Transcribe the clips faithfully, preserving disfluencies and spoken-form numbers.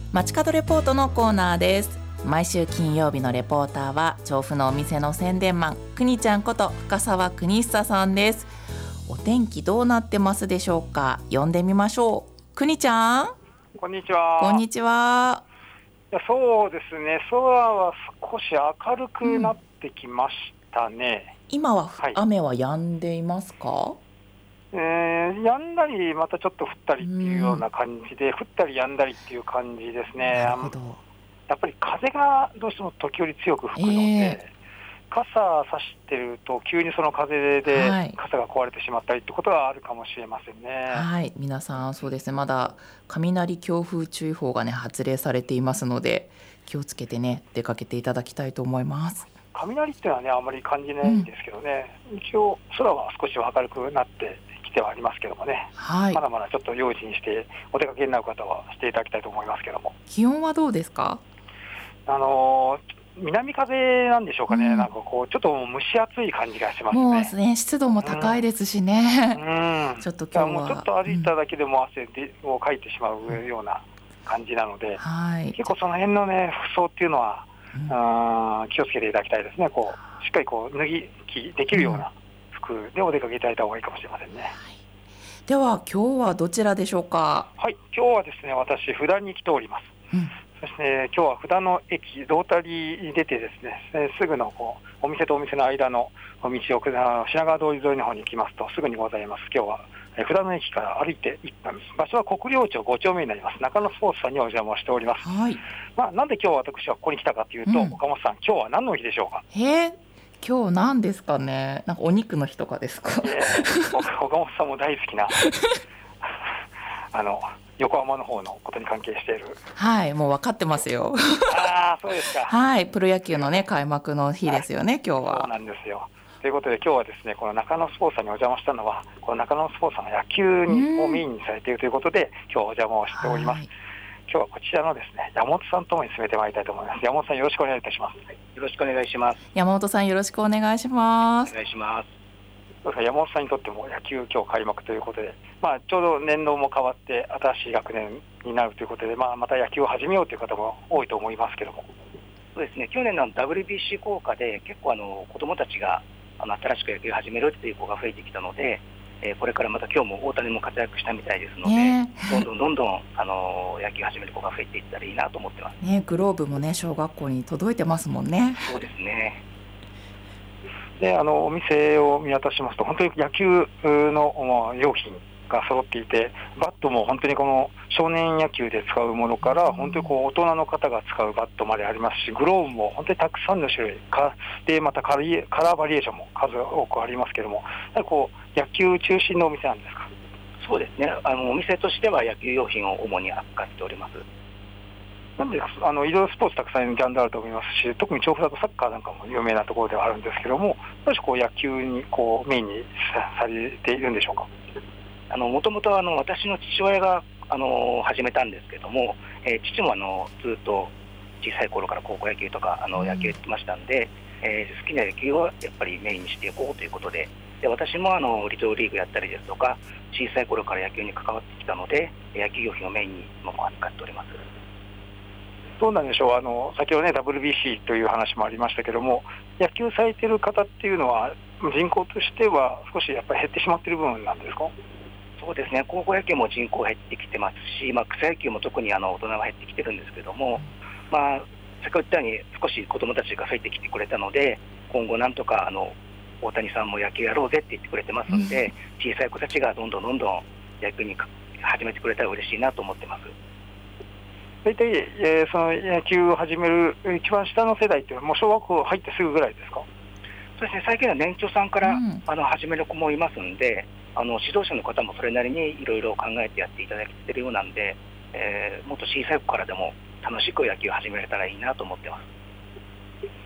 街角レポートのコーナーです。毎週金曜日のレポーターは調布のお店の宣伝マン、くにちゃんこと深澤邦久さんです。お天気どうなってますでしょうか。呼んでみましょう。くにちゃん、 こんにちは。 こんにちは。 いやそうですね、空は少し明るくなってきましたね、 うん、今は、 はい、 雨は止んでいますか。 えー、止んだりまたちょっと降ったりっていうような感じで、降ったり止んだりっていう感じですね。 なるほど。 やっぱり風がどうしても時折強く吹くので、えー、傘差してると急にその風で傘が壊れてしまったりってことがあるかもしれませんね。 はい、皆さんそうですね、まだ雷強風注意報がね発令されていますので、気をつけてね出かけていただきたいと思います。 雷っていうのはねあまり感じないんですけどね、うん、一応空は少し明るくなってきてはありますけどもね、はい、まだまだちょっと用心してお出かけになる方はしていただきたいと思いますけども。 気温はどうですか。 あのー南風なんでしょうかね、うん、なんかこうちょっと蒸し暑い感じがしますね。 もうね、湿度も高いですしね、 うんうん、 ちょっと今日はもうちょっと歩いただけでも汗をかいてしまうような感じなので、うん、はい、結構その辺のね服装っていうのは、うん、気をつけていただきたいですね。こうしっかりこう脱ぎ着できるような服でお出かけいただいた方がいいかもしれませんね、はい。 では今日はどちらでしょうか。 はい、今日はですね、私普段に来ております、うん、そして、ね、今日は布田の駅ロータリーに出てですね、すぐのこうお店とお店の間の道を品川通り沿いの方に行きますとすぐにございます。今日は布田の駅から歩いていっぷん、場所は国領町ご丁目になります。中野スポーツさんにお邪魔しております、はい。まあ、なんで今日私はここに来たかというと、うん、岡本さん今日は何の日でしょうか。 へー、今日何ですかね。なんかお肉の日とかですか。 岡本さんも大好きなあの横浜の方のことに関係している。 はい、もう分かってますよ。 ああ、そうですか。 はい、プロ野球のね開幕の日ですよね、はい、今日は。 そうなんですよ。ということで今日はですね、この中野スポーツさんにお邪魔したのは、この中野スポーツさんの野球にをメインにされているということで今日お邪魔をしております、はい。今日はこちらのですね、山本さんともに進めてまいりたいと思います。山本さんよろしくお願いいたします、はい、 よろしくお願いします。 山本さんよろしくお願いします。 お願いします。 山本さんにとっても野球今日開幕ということで、まあ、ちょうど年度も変わって新しい学年になるということで、まあ、また野球を始めようという方も多いと思いますけども。 そうですね、去年の ダブリュービーシー 効果で結構あの子どもたちがあの新しく野球を始めるという子が増えてきたので、えー、これからまた今日も大谷も活躍したみたいですので、ね、どんどんどんどんあの野球を始める子が増えていったらいいなと思ってます、 ね、グローブもね小学校に届いてますもんね。 そうですね。 であのお店を見渡しますと本当に野球の用品が揃っていて、バットも本当にこの少年野球で使うものから本当にこう大人の方が使うバットまでありますし、グローブも本当にたくさんの種類かで、またカラーバリエーションも数多くありますけども、こう野球中心のお店なんですか。 そうですね、あのお店としては野球用品を主に扱っております。 なんであのいろいろスポーツたくさんジャンルあると思いますし、特に調布だとサッカーなんかも有名なところではあるんですけども、少しこう野球にこうメインにされているんでしょうか。 もともと私の父親があの始めたんですけども、えー、父もあのずっと小さい頃から高校野球とかあの野球やってましたんで、えー、好きな野球をやっぱりメインにしていこうということで、で私もあのリトルリーグやったりですとか小さい頃から野球に関わってきたので、野球用品をメインにも扱っております。 どうなんでしょう。あの先ほどね ダブリュービーシー という話もありましたけども、野球されている方っていうのは人口としては少しやっぱり減ってしまっている部分なんですか。 そうですね、高校野球も人口減ってきてますし、まあ、草野球も特にあの大人は減ってきてるんですけども、まあ、先ほど言ったように少し子どもたちが増えてきてくれたので、今後なんとかあの大谷さんも野球やろうぜって言ってくれてますので、小さい子たちがどんどんどんどん野球に始めてくれたら嬉しいなと思ってます。 大体、えー、その野球を始める一番下の世代っていうのはもう小学校入ってすぐぐらいですか。 そうですね、最近は年長さんから、うん、あの始める子もいますんで、あの指導者の方もそれなりにいろいろ考えてやっていただいているようなんで、えー、もっと小さい子からでも楽しく野球を始めれたらいいなと思ってます。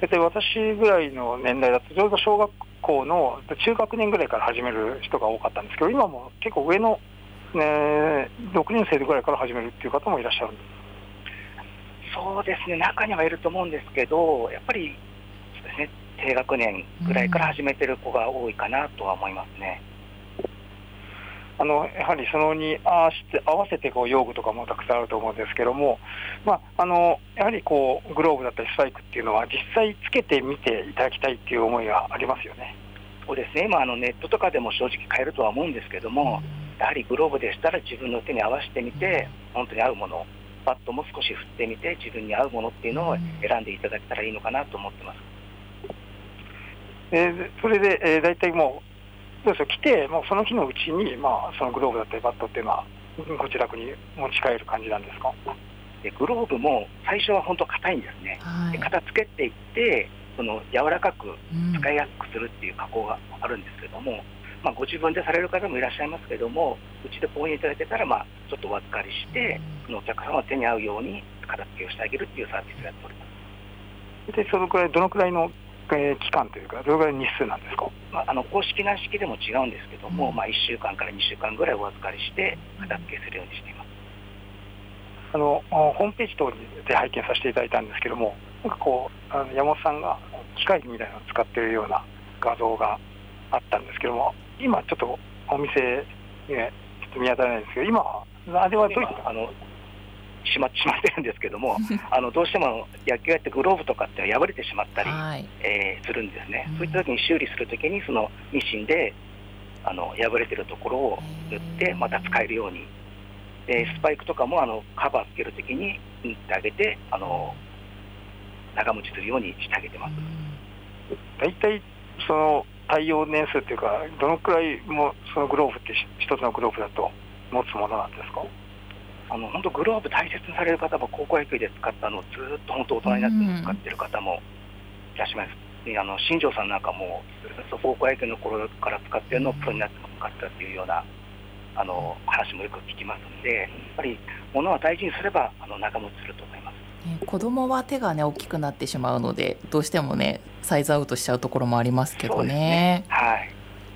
で私ぐらいの年代だとちょうど小学校の中学年ぐらいから始める人が多かったんですけど、今も結構上の、ね、ろくねん生ぐらいから始めるっていう方もいらっしゃるんです。 そうですね、中にはいると思うんですけど、やっぱりそうですね、低学年ぐらいから始めてる子が多いかなとは思いますね。 あのやはりそのに合わせて合わせてこう用具とかもたくさんあると思うんですけども、まあ、あのやはりこうグローブだったりスパイクっていうのは実際つけてみていただきたいっていう思いがありますよね。 そうですね、今あのネットとかでも正直買えるとは思うんですけども、やはりグローブでしたら自分の手に合わせてみて、本当に合うもの、バットも少し振ってみて自分に合うものっていうのを選んでいただけたらいいのかなと思ってます。 えー、それで、えー、大体もうどうですか、来てもうその日のうちに、まあ、そのグローブだったりバットっていうのはご自宅に持ち帰る感じなんですか？ でグローブも最初は本当硬いんですね、はい、で片付けていってその柔らかく使いやすくするっていう加工があるんですけども、うんまあ、ご自分でされる方もいらっしゃいますけども、うちで購入いただけたら、まあ、ちょっとお預かりして、そのお客様の手に合うように片付けをしてあげるっていうサービスをやっております。 でそのくらいどのくらいの、えー、期間というか、どのくらいの日数なんですか？ まあ、あの公式な式でも違うんですけども、うんまあ、いっしゅうかんからにしゅうかんぐらいお預かりして片付けするようにしています。 あのホームページ等で拝見させていただいたんですけども、なんかこうあの山本さんが機械みたいなのを使っているような画像があったんですけども、今ちょっとお店、ね、ちょっと見当たらないんですけど、今あれはどういったあのしましまってるんですけどもあのどうしても野球やってグローブとかって破れてしまったり、はいえー、するんですね、うん、そういった時に修理するときにそのミシンであの破れてるところを塗ってまた使えるように、でスパイクとかもあのカバーつけるときに塗ってあげてあの長持ちするようにしてあげてます。 だいたいその耐用年数っていうか、どのくらいもそのグローブって一つのグローブだと持つものなんですか？ あの本当グローブ大切にされる方も高校野球で使ったのをずっと本当大人になっても使ってる方もいらっしゃいます。であの新庄さんなんかも高校野球の頃から使ってるのをプロになっても使ったっていうようなあの話もよく聞きますので、やっぱり物は大事にすればあの長持ちすると思います。 子供は手がね大きくなってしまうので、どうしてもねサイズアウトしちゃうところもありますけど ね, ねはい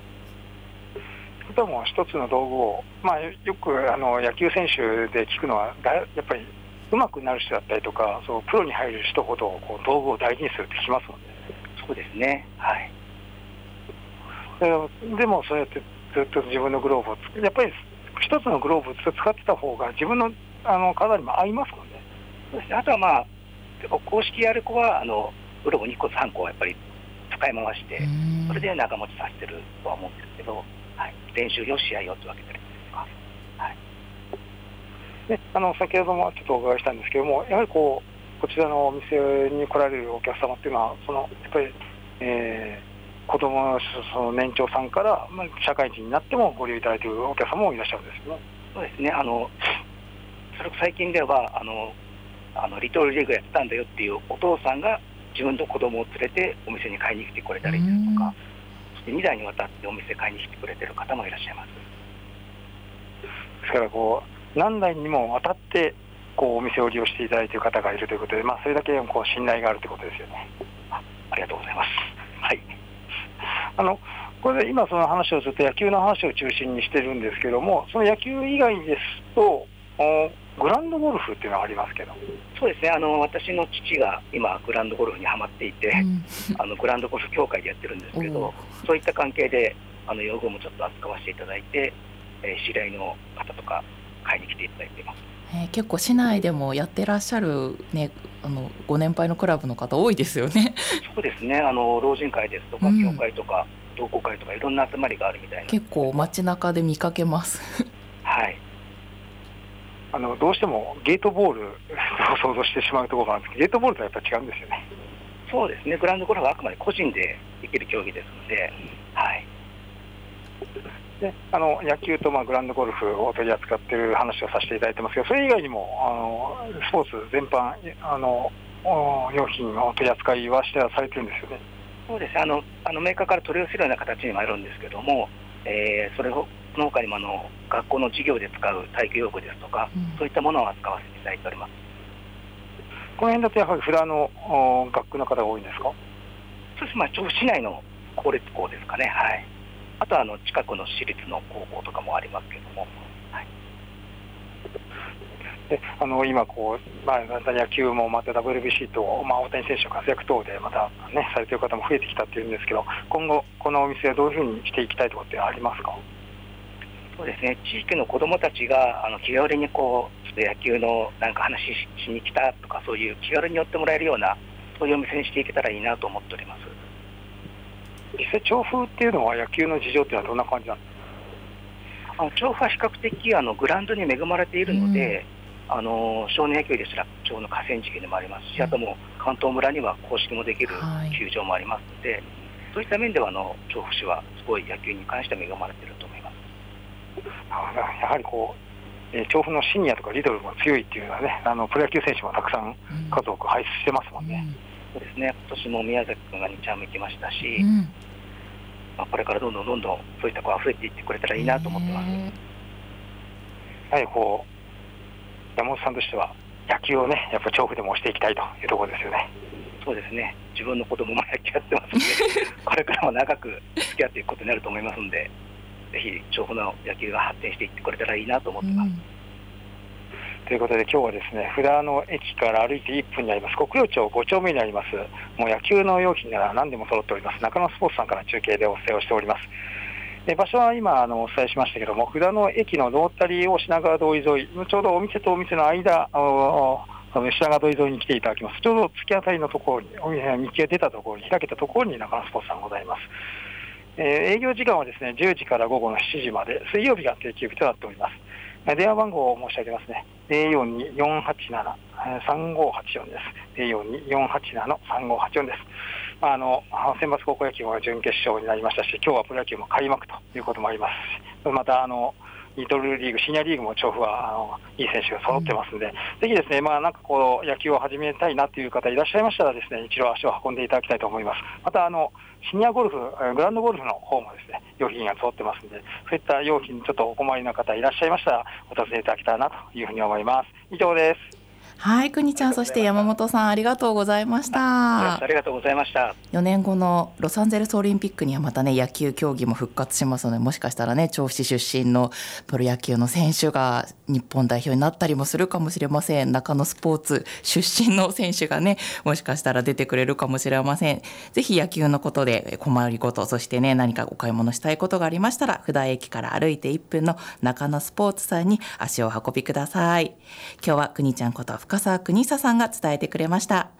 でも一つの道具を、まあ、よくあの野球選手で聞くのはだやっぱり上手くなる人だったりとか、そうプロに入る人ほどこう道具を大事にするって聞きますもんね。 そうですね、はいで, でもそうやってずっと自分のグローブをつやっぱり一つのグローブを使ってた方が自分のあの体にも合いますもんね。 そうですね、あとはまあ公式やる子はあのグローブにこさんこはやっぱり使い回して、それで長持ちさせてるとは思うんですけど、はい、練習よ試合よって分けたりとか、はいであの先ほどもちょっとお伺いしたんですけども、やはりこうこちらのお店に来られるお客様っていうのはそのやっぱり、えー、子どものその年長さんから、まあ、社会人になってもご利用いただいているお客様もいらっしゃるんですよね。 そうですね、あのそれ最近ではあのあのリトルリーグやってたんだよっていうお父さんが自分の子供を連れてお店に買いに来てくれたりですとか、そしてにだいにわたってお店買いに来てくれてる方もいらっしゃいます。 ですからこう何代にもわたってこうお店を利用していただいている方がいるということで、まあ、それだけこう信頼があるということですよね。 あ, ありがとうございます。はい、 あのこれで今その話をずっと野球の話を中心にしてるんですけども、その野球以外ですとグランドゴルフっていうのがありますけど。 そうですね、あの私の父が今グランドゴルフにはまっていて、うん、あのグランドゴルフ協会でやってるんですけど、そういった関係であの用具もちょっと扱わせていただいて、えー、知り合いの方とか買いに来ていただいています。 えー、結構市内でもやってらっしゃる、ね、あのご年配のクラブの方多いですよね。 そうですね、あの老人会ですとか協会とか、うん、同好会とかいろんな集まりがあるみたいな。 結構街中で見かけますはい、 あのどうしてもゲートボールを想像してしまうところがあるんですけど、ゲートボールとはやっぱり違うんですよね。 そうですね、グランドゴルフはあくまで個人でできる競技ですので、はい、 であの野球とまあグランドゴルフを取り扱っている話をさせていただいてますけど、それ以外にもあのスポーツ全般あの用品の取り扱いはしてされてるんですよね。 そうですね、あのあのメーカーから取り寄せるような形にもあるんですけども、えー、それをその他にもあの学校の授業で使う体育用具ですとか、うん、そういったものを扱わせていただいております。 この辺だとやはりフラの学区の方が多いんですか？ そうです、まあ、調布市内の公立校ですかね、はい、あとはあの近くの私立の高校とかもありますけども、はい、 であの今こう、まあ、野球もまた ダブリュービーシー と、まあ、大谷選手の活躍等でまた、ね、されている方も増えてきたっていうんですけど、今後このお店はどういうふうにしていきたいとかってありますか？ そうですね、地域の子どもたちがあの気軽にこうちょっと野球のなんか話 し, しに来たとか、そういう気軽に寄ってもらえるような、そういうお店にしていけたらいいなと思っております。 実際調布っていうのは野球の事情っていうのはどんな感じなんですか？ あの調布は比較的あのグラウンドに恵まれているので、うん、あの少年野球ですら町の河川敷でもありますし、あとも関東村には公式もできる球場もありますので、はい、そういった面ではあの調布市はすごい野球に関しては恵まれていると思います。 やはりこう、えー、調布のシニアとかリトルも強いっていうのはね、あのプロ野輩選手もたくさん数多く輩出してますもんね、 うん、そうですね、今年も宮崎君がにちゃんも行きましたし、 うん、 まあ、これからどんどんどんどんそういった子が増えていってくれたらいいなと思ってます。 やはりこう山本さんとしては野球をね、やっぱ調布でも推していきたいというところですよね。 そうですね、自分の子供も野球やってますのでこれからも長く付き合っていくことになると思いますので、ぜひ調布の野球が発展していってくれたらいいなと思ってます、うん、 ということで今日はですね、札野駅から歩いていっぷんにあります国領町ご丁目にあります、もう野球の用品なら何でも揃っております中野スポーツさんから中継でお伝えをしております。え場所は今あのお伝えしましたけども、札野駅のロータリーを品川通り沿い、ちょうどお店とお店の間、品川通り沿いに来ていただきます。ちょうど突き当たりのところに、お店道が出たところに、開けたところに中野スポーツさんございます。えー、営業時間はですねじゅうじから午後のしちじまで、水曜日が定休日となっております。電話番号を申し上げますね。ゼロよんに よんはちなな さんごはちよんです。ゼロよんに よんはちなな さんごはちよんです。あの選抜高校野球は準決勝になりましたし、今日はプロ野球も開幕ということもありますし、またあのリトルリーグ、シニアリーグも調布はあのいい選手が揃ってますので、うん、ぜひですね、まあ、なんかこう野球を始めたいなという方いらっしゃいましたらですね、一度足を運んでいただきたいと思います。またあのシニアゴルフ、グランドゴルフの方もですね、用品が揃ってますので、そういった用品ちょっとお困りの方いらっしゃいましたらお尋ねいただけたらなというふうに思います。以上です。 はい、くにちゃん、そして山本さん、ありがとうございました。 ありがとうございました。 よねんごのロサンゼルスオリンピックにはまたね、野球競技も復活しますので、もしかしたらね、調布市出身のプロ野球の選手が日本代表になったりもするかもしれません。中野スポーツ出身の選手がね、もしかしたら出てくれるかもしれません。ぜひ野球のことで困りごと、そしてね、何かお買い物したいことがありましたら、札駅から歩いていっぷんの中野スポーツさんに足をお運びください。今日はくにちゃんこと深澤邦久さんが伝えてくれました。